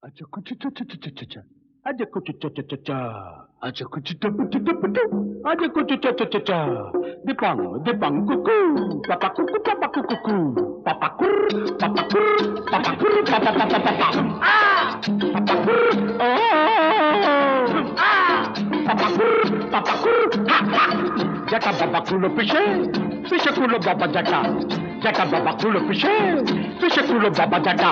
अच्छा कुछ चा आज कुछ चा आज कुछ आज कुछ चा दीपांग दीपांग कुकू पापा कुकू पापा कुकू पापा कुर पापा कुर पापा कुर पापा पापा पापा पापा कुर ओ पापा कुर जटा बाबा कुलो पीछे पीछे कुलो बाबा जटा जटा बाबा कुलो पीछे पीछे कुलो बाबा जटा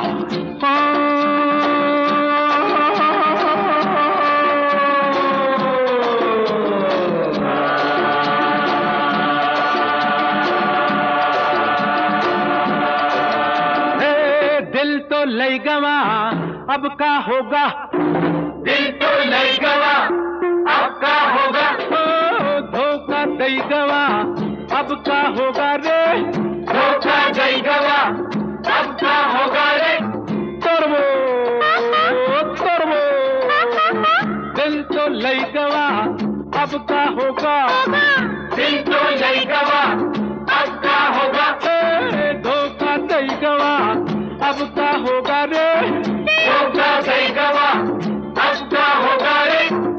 दिल तो लई गवा अब का होगा दिल तो लई गवा अब का होगा धोखा दई गवा अब का होगा रे धोखा दई गवा अब का होगा रे तोरवो दिल तो लई गवा अब का होगा दिल तो लई गवा अब का होगा धोखा दई गवा अब का होगा रे धोखा दई गवा अब का होगा रे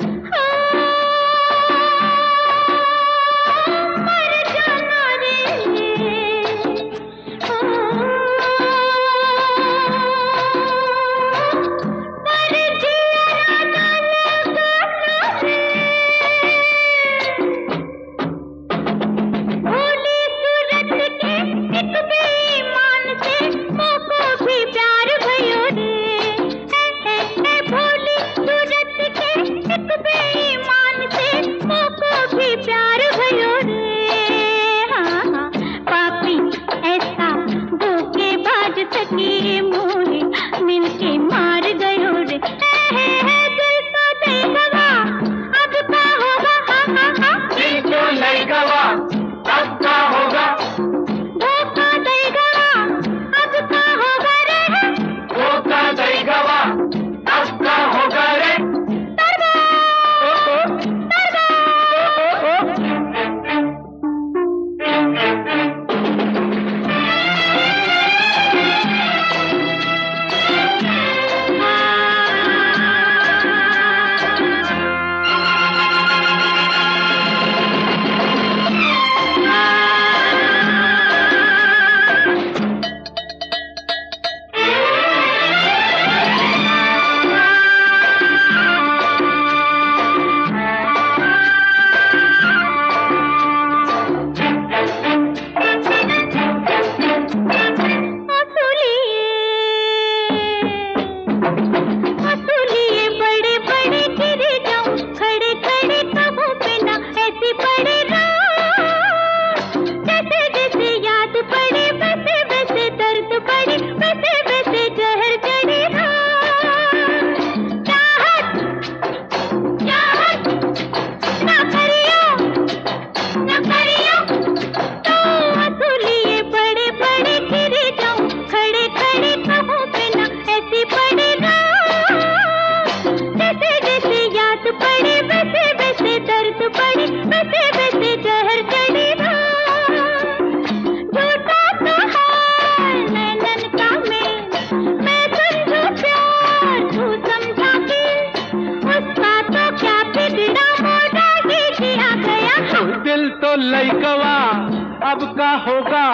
अब का होगा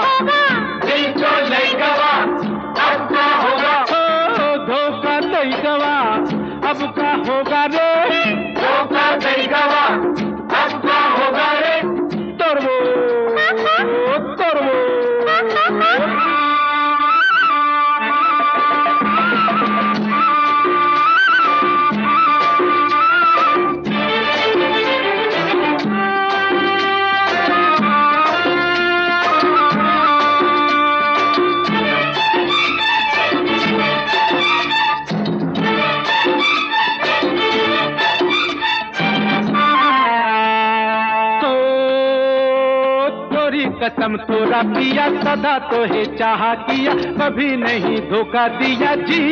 दिल तो लई गवा अब का होगा धोखा दई गवा अब का होगा रे धोखा दई गवा अब का होगा रे तोरवो कसम तोरा पिया सदा तो है चाहा किया कभी नहीं धोखा दिया जी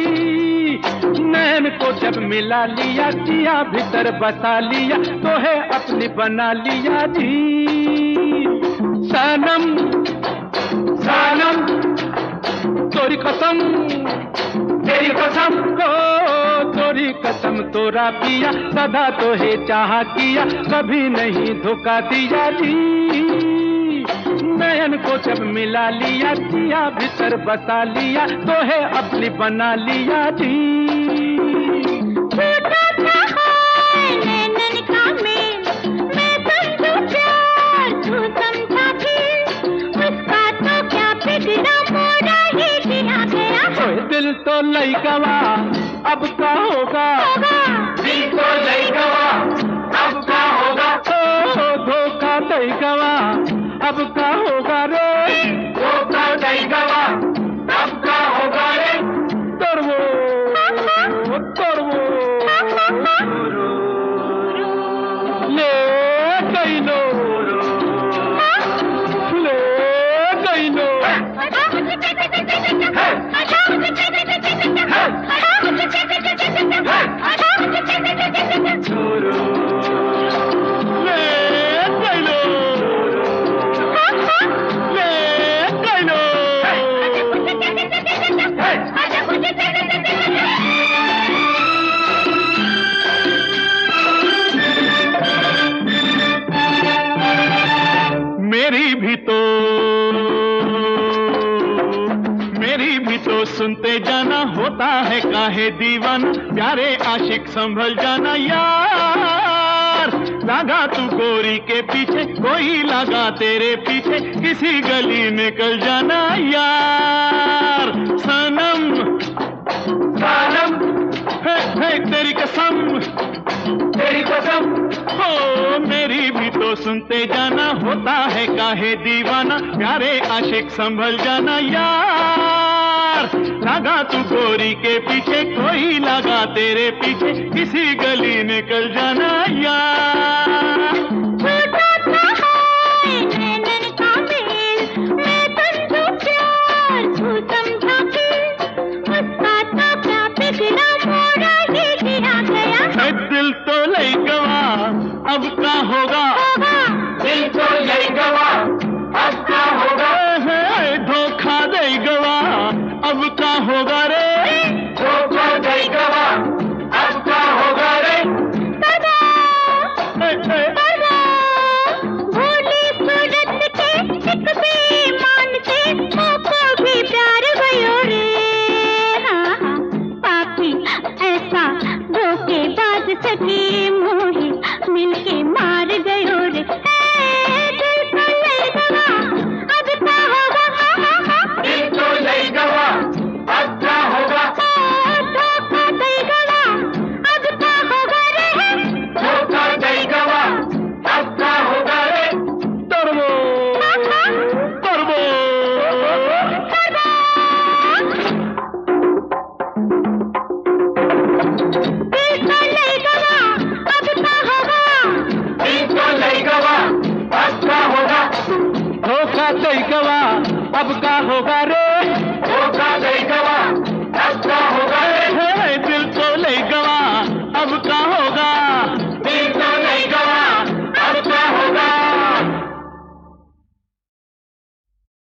नैन को जब मिला लिया जिया भीतर बसा लिया तो है अपनी बना लिया जी सनम सनम तोरी कसम तेरी कसम को गोरी कसम तोरा पिया, सदा तो है चाहा किया, कभी नहीं धोखा दिया जी। नयन को जब मिला लिया, किया भीतर बसा लिया, तो है अपनी बना लिया जी। दिल तो लई गवा, अब क्या होगा? दिल तो लई गवा, अब क्या होगा? ओ धोखा दई गवा, अब क्या होगा रे? धोखा दई गवा, अब क्या होगा रे? तरवो तरवो ले गई लो, ले गई लो। मेरी भी तो सुनते जाना, होता है काहे दीवाना, प्यारे आशिक संभल जाना यार। लगा तू गोरी के पीछे, कोई लगा तेरे पीछे, किसी गली निकल जाना यार। सनम सनम है तेरी कसम, तेरी कसम हो मेरी भी तो सुनते जाना, होता है काहे दीवाना, प्यारे आशिक संभल जाना यार। लगा तू गोरी के पीछे, कोई लगा तेरे पीछे, किसी गली निकल जाना यार। दिल तो लई गवा, अब क्या होगा? दिल तो लई गवा, अब क्या होगा? धोखा दई गवा, अब क्या होगा रे? धोखा दई गवा, अब क्या होगा रे? भोली सूरत के एक बेईमान से मोको भी प्यार भयो रे। हाँ, पापी ऐसा धोखेबाज सखी मोही मिलके मार गयो रे। दिल तो लई गवा, अब क्या होगा? दिल तो लई गवा, अब क्या होगा? धोखा दई गवा, अब क्या होगा रे? धोखा दई गवा, अब क्या होगा रे? तरवो तरवो दिल तो लई गवा, अब क्या होगा? दिल तो लई गवा, अब क्या होगा? धोखा दई गवा, अब क्या होगा रे?